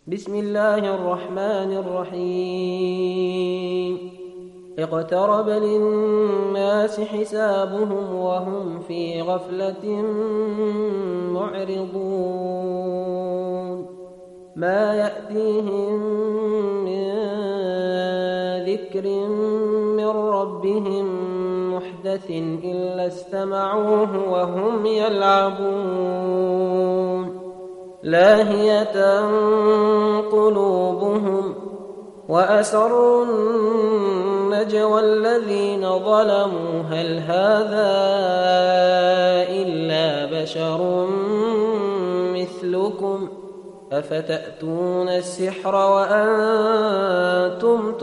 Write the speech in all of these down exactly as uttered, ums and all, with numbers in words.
بسم الله الرحمن الرحيم اقترب للناس حسابهم وهم في غفلة معرضون ما يأتيهم من ذكر من ربهم محدث إلا استمعوه وهم يلعبون لاهية قلوبهم وأسروا النجوى الذين ظلموا هل هذا إلا بشر مثلكم أفتأتون السحر وأنتم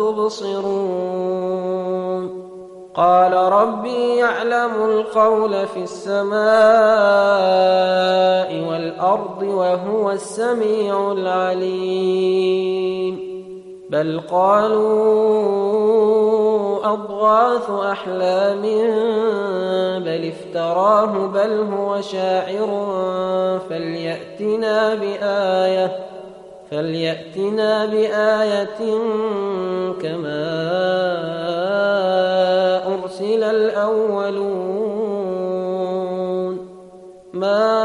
تبصرون قال ربي يعلم القول في السماء والأرض وهو السميع العليم بل قالوا أضغاث أحلام بل افتراه بل هو شاعر فليأتنا بآية فليأتنا بآية كما أرسل الأولون ما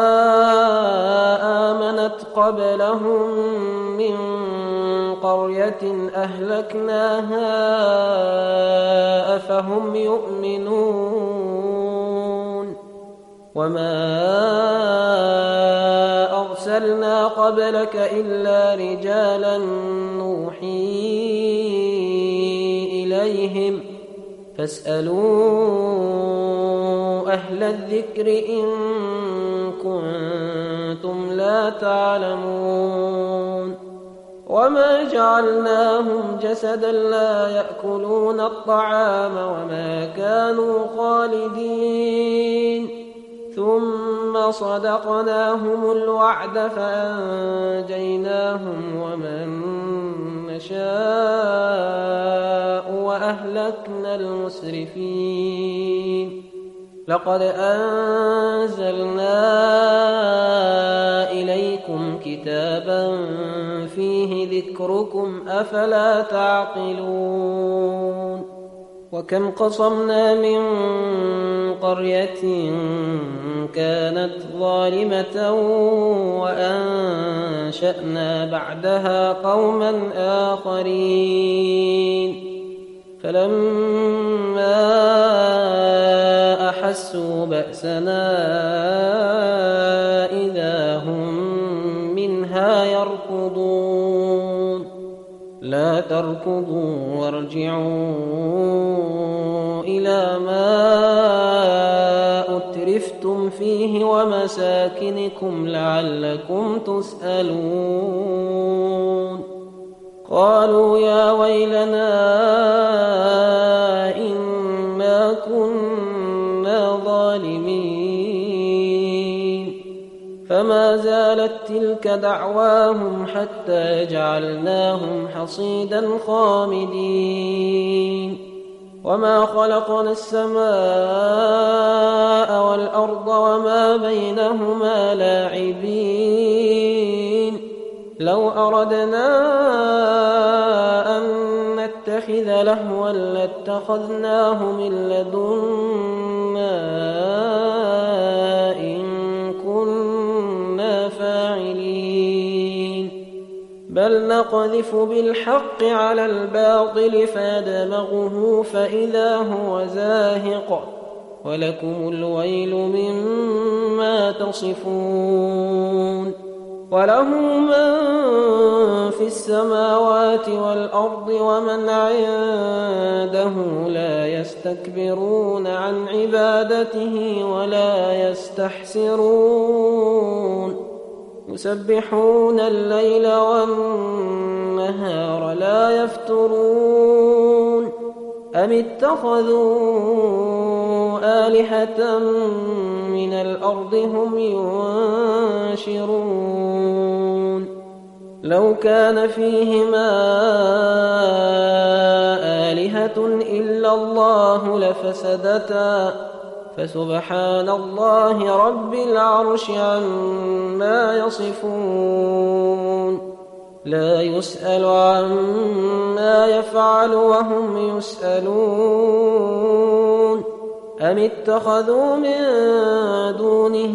آمنت قبلهم من قرية أهلكناها أفهم يؤمنون وما أرسلنا قبلك إلا رجالا نوحي إليهم فاسألوا أهل الذكر إن كنتم لا تعلمون وما جعلناهم جسدا لا يأكلون الطعام وما كانوا خالدين ثم صدقناهم الوعد فأنجيناهم ومن نشاء وأهلكنا المسرفين لقد أنزلنا إليكم كتابا فيه ذكركم أفلا تعقلون وكم قصمنا من قرية كانت ظالمة وأنشأنا بعدها قوما آخرين فلما أحسوا بأسنا إذا هم منها يركضون لا تركضوا وارجعوا إلى ما أترفتم فيه ومساكنكم لعلكم تسألون قالوا يا ويلنا إنا كنا ظالمين فما زالت تلك دعواهم حتى جعلناهم حصيدا خامدين وما خلقنا السماء والأرض وما بينهما لاعبين لو أردنا أن نتخذ لهوا لاتخذناه من لدنا إن كنا فاعلين بل نقذف بالحق على الباطل فيدمغه فإذا هو زاهق ولكم الويل مما تصفون وله من في السماوات والأرض ومن عنده لا يستكبرون عن عبادته ولا يستحسرون يسبحون الليل والنهار لا يفترون أم اتخذوا آلهة من الأرض هم ينشرون لو كان فيهما آلهة إلا الله لفسدتا فسبحان الله رب العرش عما يصفون لا يسأل عما يفعل وهم يسألون أم اتخذوا من دونه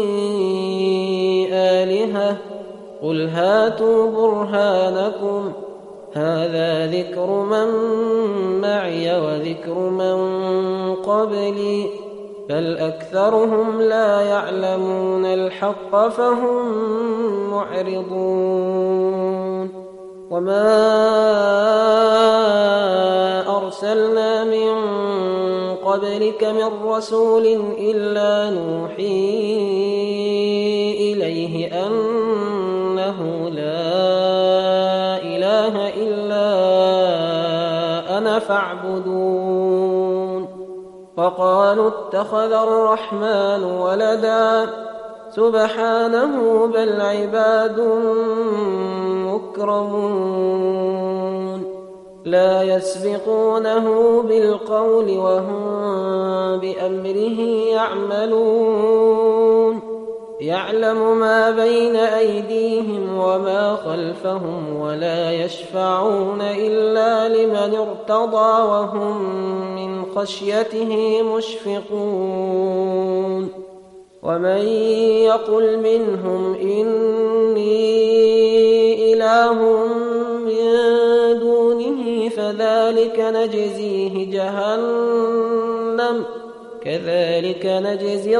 آلهة قل هاتوا برهانكم هذا ذكر من معي وذكر من قبلي بل أكثرهم لا يعلمون الحق فهم معرضون وما أرسلنا من قبلك من رسول إلا نوحي إليه أنه لا إله إلا أنا فاعبدون وقالوا اتخذ الرحمن ولدا سبحانه بل عباد مكرمون لا يسبقونه بالقول وهم بأمره يعملون يعلم ما بين أيديهم وما خلفهم ولا يشفعون إلا لمن ارتضى وهم من خشيته مشفقون ومن يقل منهم إني إله من دونه فذلك نجزيه جهنم كذلك نجزي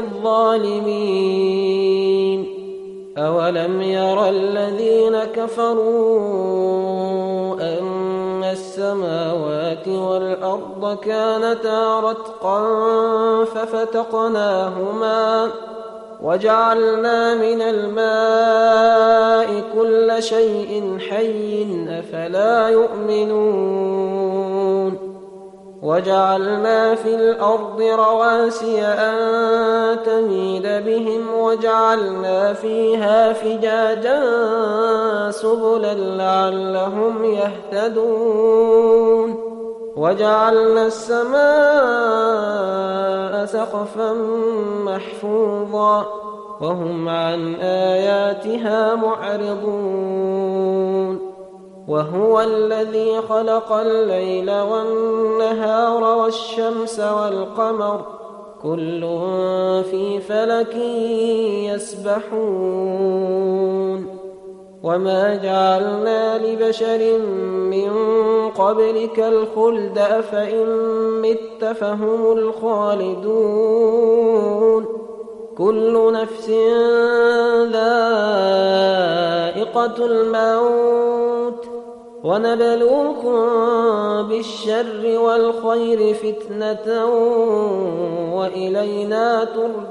الظالمين أولم ير الذين كفروا أن السماوات والأرض كانتا رتقا ففتقناهما وجعلنا من الماء كل شيء حي أفلا يؤمنون وجعلنا في الأرض رواسي أن تميد بهم وجعلنا فيها فجاجا سبلا لعلهم يهتدون وجعلنا السماء سقفا محفوظا وهم عن آياتها معرضون وهو الذي خلق الليل والنهار والشمس والقمر كل في فلك يسبحون وما جعلنا لبشر من قبلك الخلد أفإن مت فهم الخالدون كل نفس ذائقة الموت ونبلوكم بالشر والخير فتنة وإلينا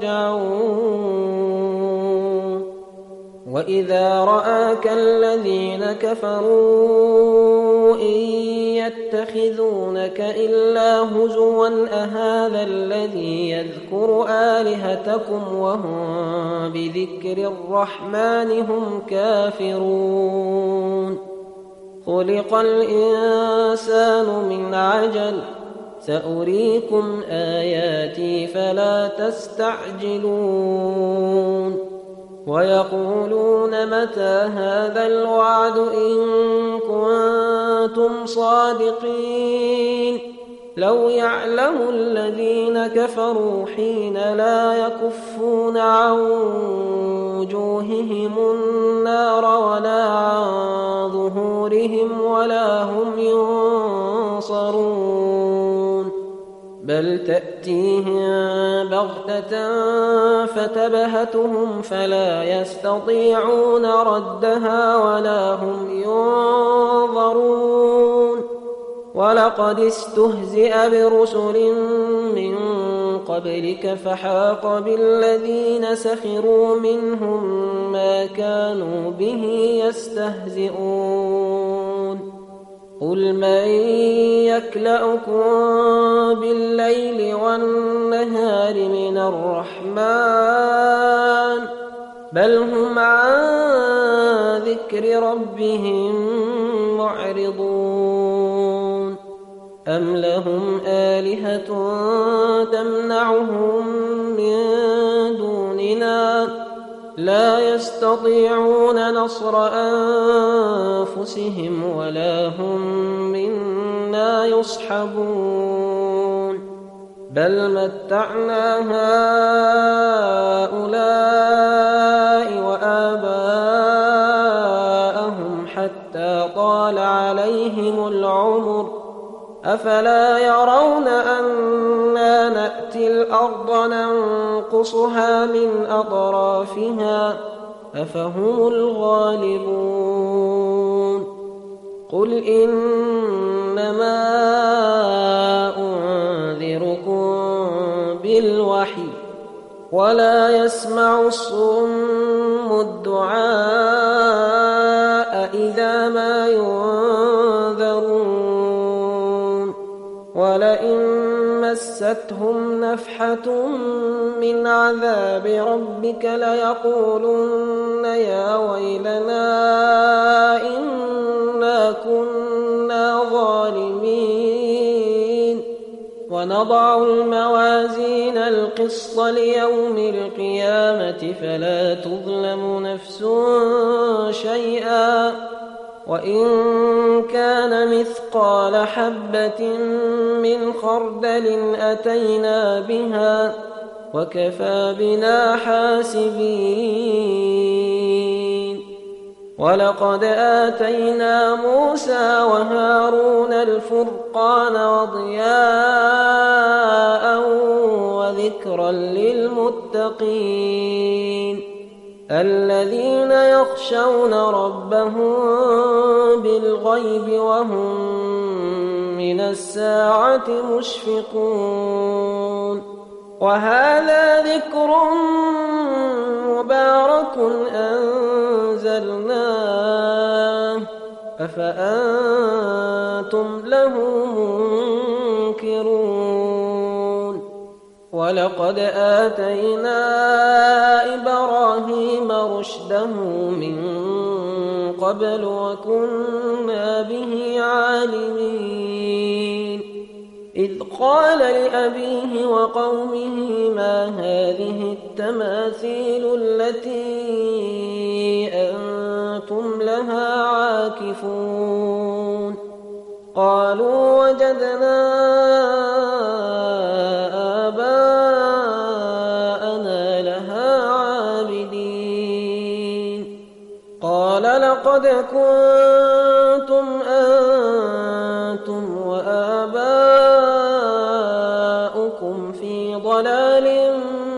ترجعون وإذا رآك الذين كفروا إن يتخذونك إلا هزوا أهذا الذي يذكر آلهتكم وهم بذكر الرحمن هم كافرون خلق الإنسان من عجل سأريكم آياتي فلا تستعجلون ويقولون متى هذا الوعد إن كنتم صادقين لو يعلم الذين كفروا حين لا يكفون عن وجوههم النار ولا عن ظهورهم ولا هم ينصرون بل تأتيهم بغتة فتبهتهم فلا يستطيعون ردها ولا هم ينظرون ولقد استهزئ برسل من قبلك فحاق بالذين سخروا منهم ما كانوا به يستهزئون قل من يكلأكم بالليل والنهار من الرحمن بل هم عن ذكر ربهم معرضون أم لهم آلهة تمنعهم من دوننا لا يستطيعون نصر أنفسهم ولا هم منا يصحبون بل متعنا هؤلاء وآباءهم حتى طال عليهم العمر أفلا يرون أنا نأتي الأرض ننقصها من أطرافها أفهم الغالبون قل إنما أنذركم بالوحي ولا يسمع الصم الدعاء إذا ما ينذرون ولئن مستهم نفحة من عذاب ربك ليقولن يا ويلنا إنا كنا ظالمين ونضع الموازين القسط ليوم القيامة فلا تظلم نفس شيئا وإن كان مثقال حبة من خردل أتينا بها وكفى بنا حاسبين ولقد آتينا موسى وهارون الفرقان وضياء وذكرا للمتقين الذين يخشون ربهم بالغيب وهم من الساعة مشفقون وهذا ذكر مبارك أنزلناه أفأنتم له منكرون ولقد آتينا إبراهيم رشده من قبل وكنا به عالمين إذ قال لأبيه وقومه ما هذه التماثيل التي أنتم لها عاكفون قالوا وجدنا آباءنا لها عابدين قال لقد كنتم أنتم وآباؤكم في ضلال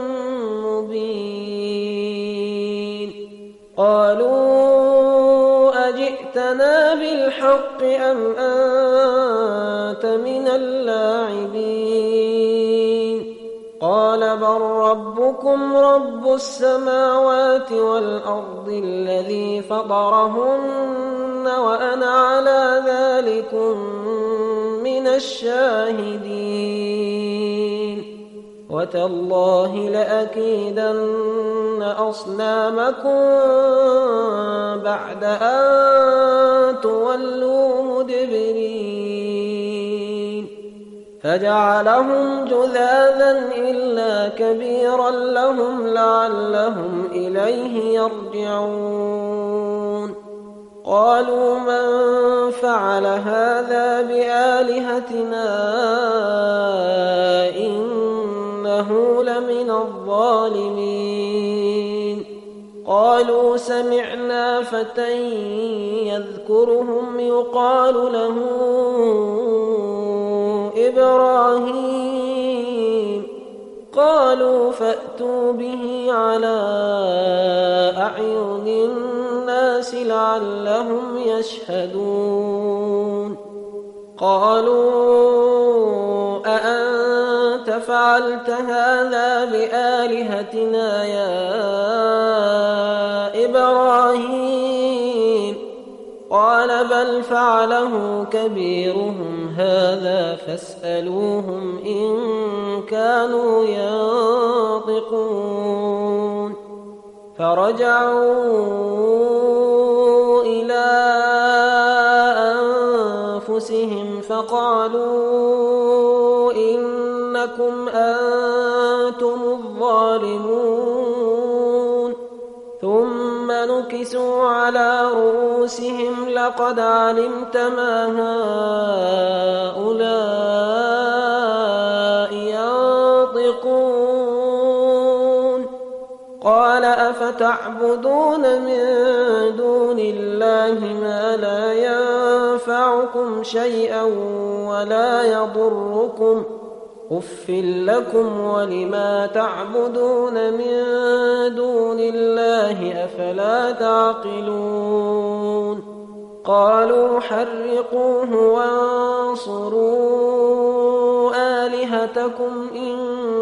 مبين قالوا أجئتنا بالحق أم أنت من اللاعبين قال بل ربكم رب السماوات والأرض الذي فطرهن وأنا على ذلكم من الشاهدين وتالله لأكيدن أصنامكم بعد أن تولوا مدبرين فجعلهم جذاذا إلا كبيرا لهم لعلهم إليه يرجعون قالوا من فعل هذا بآلهتنا إنه لمن الظالمين قالوا سمعنا فتى يذكرهم يقال له إبراهيم قالوا فأتوا به على أعين الناس لعلهم يشهدون قالوا أأنت فعلت هذا بآلهتنا يا إبراهيم قال بل فعله كبيرهم هذا فاسألوهم إن كانوا ينطقون فرجعوا إلى أنفسهم فقالوا إنكم أنتم الظالمون ثم نكروا نكسوا على رؤوسهم لقد علمت ما هؤلاء ينطقون قال أفتعبدون من دون الله ما لا ينفعكم شيئا ولا يضركم أف لكم ولما تعبدون من دون الله أفلا تعقلون قالوا حرقوه وانصروا آلهتكم إن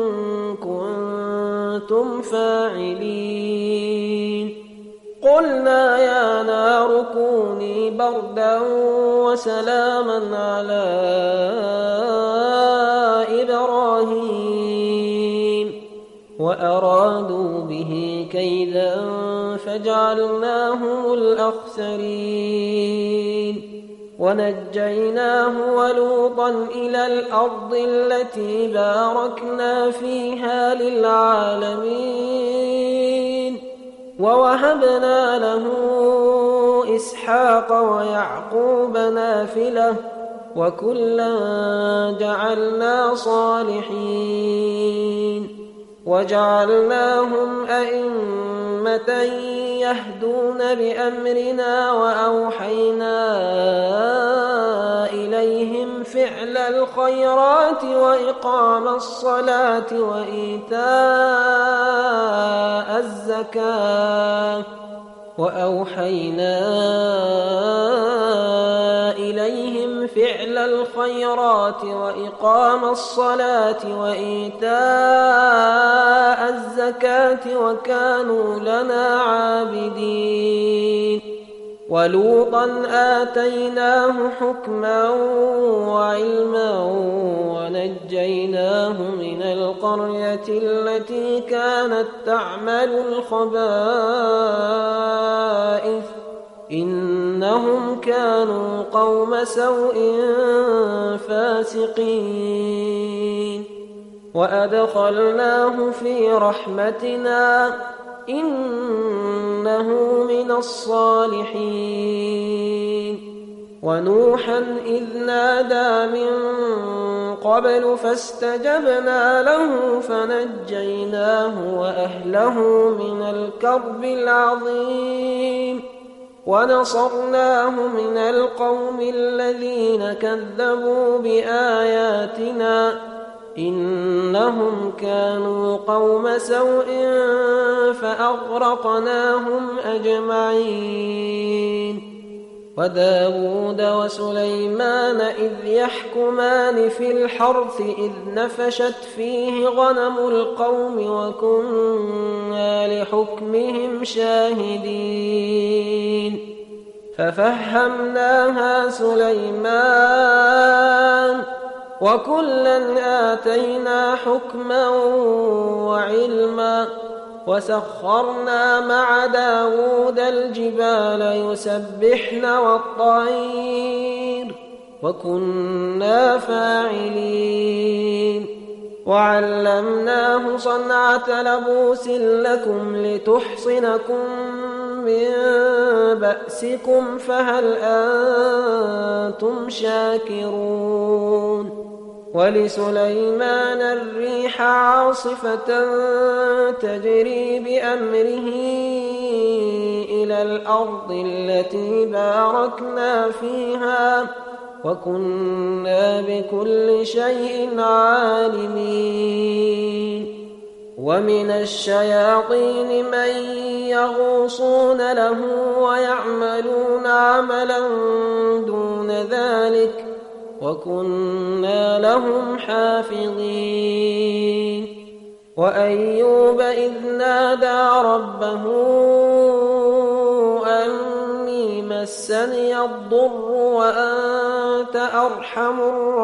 كنتم فاعلين قلنا يا نار كوني بردا وسلاما على إبراهيم وأرادوا به كيدا فجعلناهم الأخسرين ونجيناه ولوطا إلى الأرض التي باركنا فيها للعالمين ووهبنا له إسحاق ويعقوب نافلة وكلا جعلنا صالحين وجعلناهم أئمة يهدون بأمرنا وأوحينا إليهم فعل الخيرات وإقام الصلاة وإيتاء الزكاة وأوحينا إليهم فعل الخيرات وإقام الصلاة وإيتاء الزكاة وكانوا لنا عابدين ولوطا آتيناه حكما وعلما ونجيناه من القرية التي كانت تعمل الخبائث إنهم كانوا قوم سوء فاسقين وأدخلناه في رحمتنا إنه من الصالحين ونوحا إذ نادى من قبل فاستجبنا له فنجيناه وأهله من الكرب العظيم ونصرناه من القوم الذين كذبوا بآياتنا إنهم كانوا قوم سوء فأغرقناهم أجمعين وداود وسليمان إذ يحكمان في الحرث إذ نفشت فيه غنم القوم وكنا لحكمهم شاهدين ففهمناها سليمان وكلا آتينا حكما وعلما وسخرنا مع داود الجبال يسبحن والطير وكنا فاعلين وعلمناه صنعة لبوس لكم لتحصنكم من بأسكم فهل أنتم شاكرون ولسليمان الريح عاصفة تجري بأمره إلى الأرض التي باركنا فيها وكنا بكل شيء عالمين ومن الشياطين من يغوصون له ويعملون عملا دون ذلك وكنا لهم حافظين وأيوب إذ نادى ربه أني مسني الضر وأنت أرحم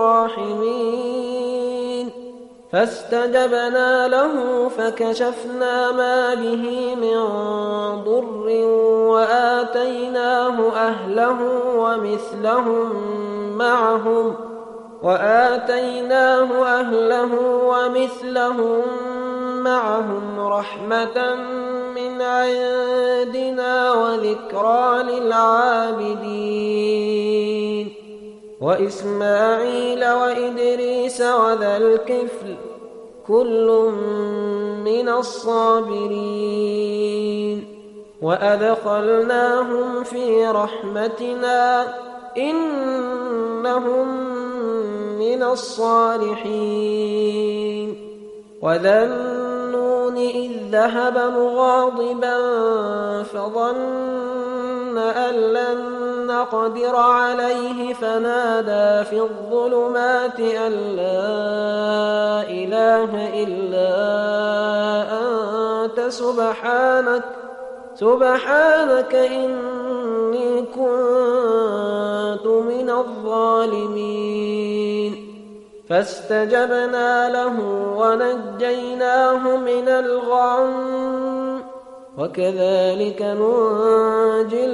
الراحمين فاستجبنا له فكشفنا ما به من ضر وآتيناه أهله ومثلهم معهم وآتيناه أهله ومثلهم معهم رحمة من عندنا وذكرى للعابدين وإسماعيل وإدريس وذا الكفل كل من الصابرين وأدخلناهم في رحمتنا إنهم من الصالحين وذا النون إذ ذهب مغاضبا فظن أن لن نقدر عليه فنادى في الظلمات أن لا إله إلا أنت سبحانك سبحانك إني كنت من الظالمين فاستجبنا له ونجيناه من الغم وكذلك ننجي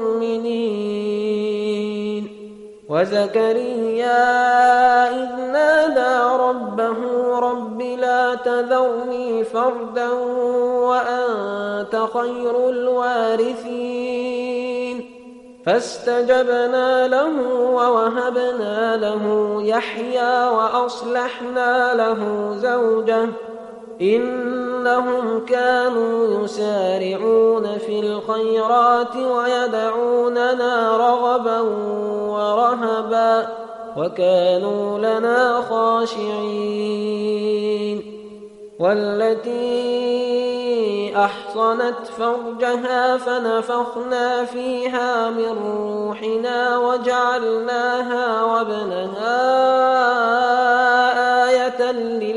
المؤمنين وزكريا إذ نادى ربه رب لا تذرني فردا وأنت خير الوارثين فاستجبنا له ووهبنا له يحيى وأصلحنا له زوجه إنهم كانوا يسارعون في الخيرات ويدعوننا رغبا ورهبا وكانوا لنا خاشعين والتي أحصنت فرجها فنفخنا فيها من روحنا وجعلناها وابنها آية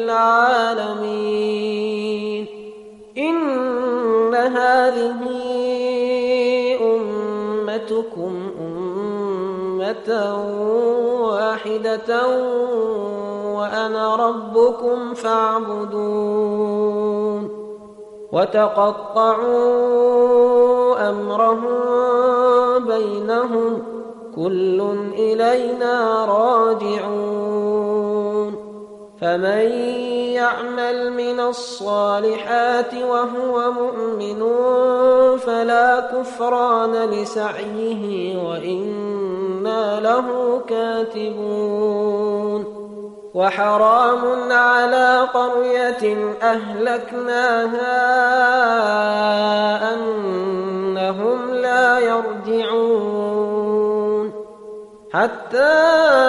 للعالمين إن هذه أمتكم أمة واحدة وأنا ربكم فاعبدون وتقطعوا أمرهم بينهم كل إلينا راجعون فمن يعمل من الصالحات وهو مؤمن فلا كفران لسعيه وإنا له كاتبون وحرام على قرية أهلكناها أنهم لا يرجعون حتى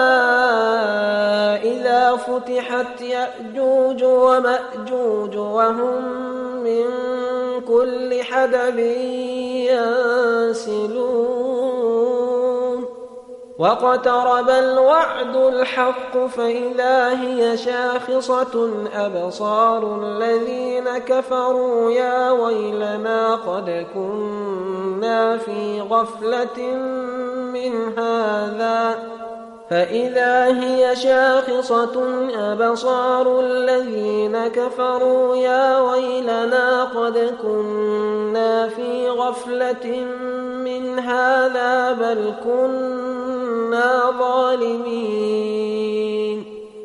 إذا فتحت يأجوج ومأجوج وهم من كل حدب ينسلون واقترب الوعد الحق فإذا هي شاخصة أبصار الذين كفروا يا ويلنا قد كنا في غفلة من هذا فإذا هي شاخصة أبصار الذين كفروا يا ويلنا قد كنا في غفلة من هذا بل كنا ظالمين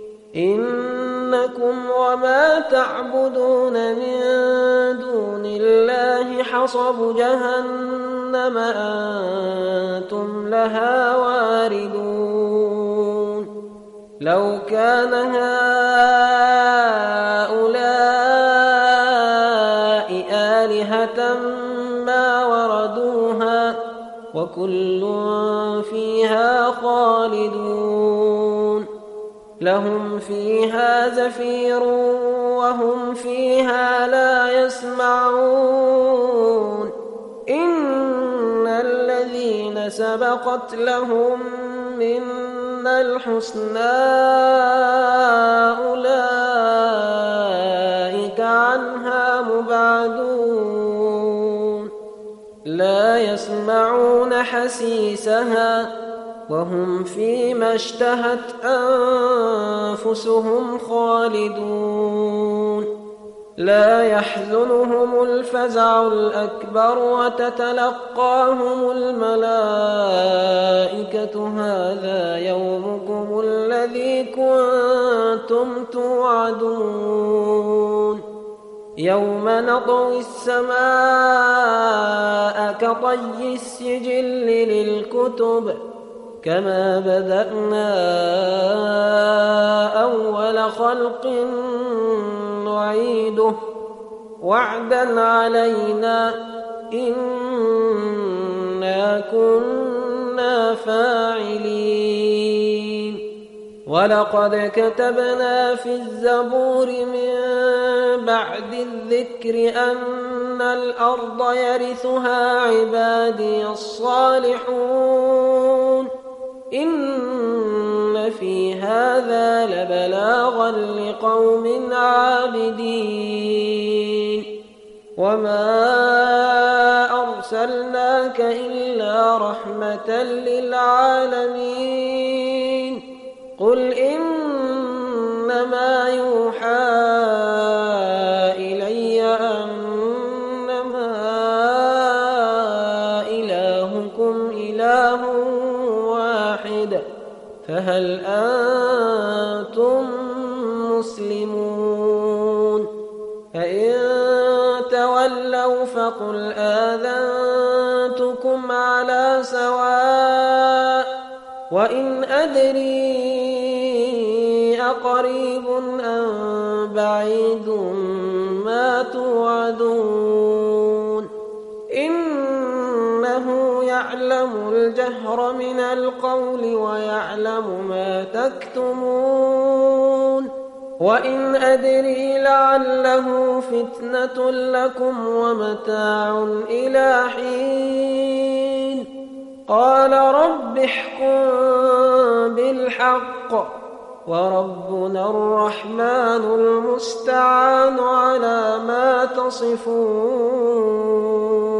إنكم وما تعبدون من دون الله حصب جهنم أنتم لها واردون لو كان هؤلاء آلهة ما وردوها وكل فيها خالدون لهم فيها زفير وهم فيها لا يسمعون إن الذين سبقت لهم منا الحسنى أولئك عنها مبعدون لا يسمعون حسيسها وهم فيما اشتهت أنفسهم خالدون لا يحزنهم الفزع الأكبر وتتلقاهم الملائكة هذا يومكم الذي كنتم توعدون يوم نطوي السماء كطي السجل للكتب كما بدأنا أول خلق نعيده وعدا علينا إنا كنا فاعلين ولقد كتبنا في الزبور من بعد الذكر أن الأرض يرثها عبادي الصالحون إن في هذا لبلاغا لقوم عابدين وما أرسلناك إلا رحمة للعالمين قل إنما يوحى إلي أنما إلهكم إله واحد فهل أنتم مسلمون فإن تولوا فقل آذنتكم على سواء وإن أدري أقريب أم بعيد ما توعدون إنه يعلم الجهر من القول ويعلم ما تكتمون وإن أدري لعله فتنة لكم ومتاع إلى حين قال رب احكم بالحق وربنا الرحمن المستعان على ما تصفون.